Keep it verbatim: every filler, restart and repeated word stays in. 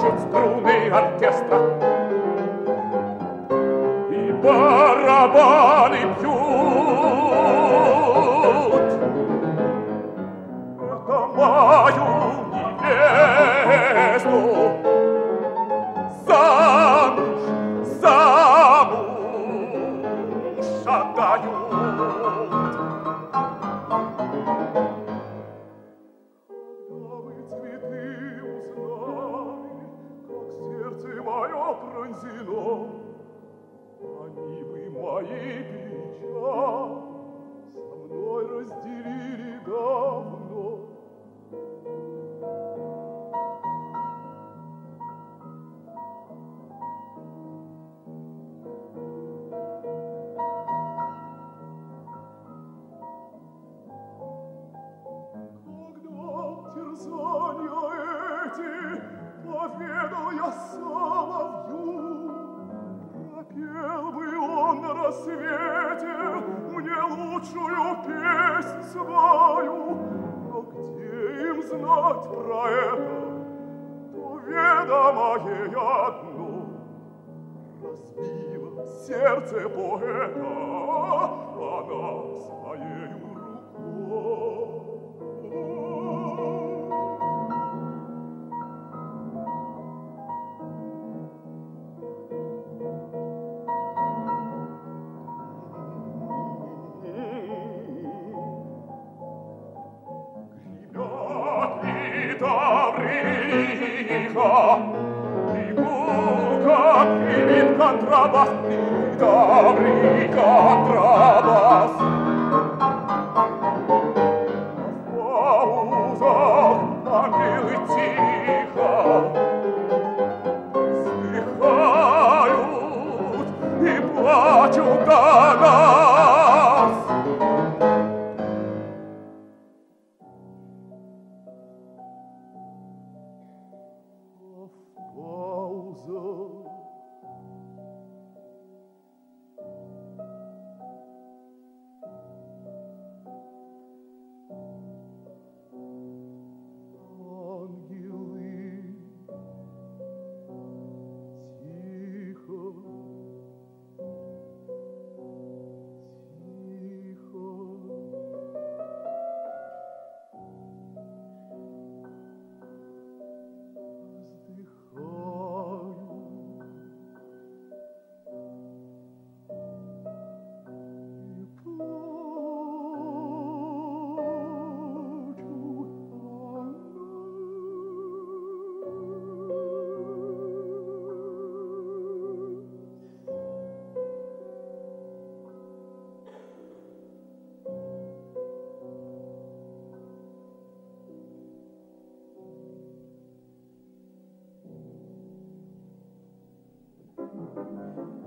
скрежещут струны оркестра, и барабаны бьют. Это мою невесту замуж, замуж отдают. Когда вы цветы узнали, как сердце мое пронзено, они бы мои печали со мной разделили давно. Поведал я соловью, пропел бы он на рассвете мне лучшую песнь свою. Но где им знать про это, то ведомо ей одно: разбило сердце поэта она своею рукой. И гулко гремит контрабас, и добрый контрабас. В паузах ангелы тихо вздыхают и плачут до нас. Thank you.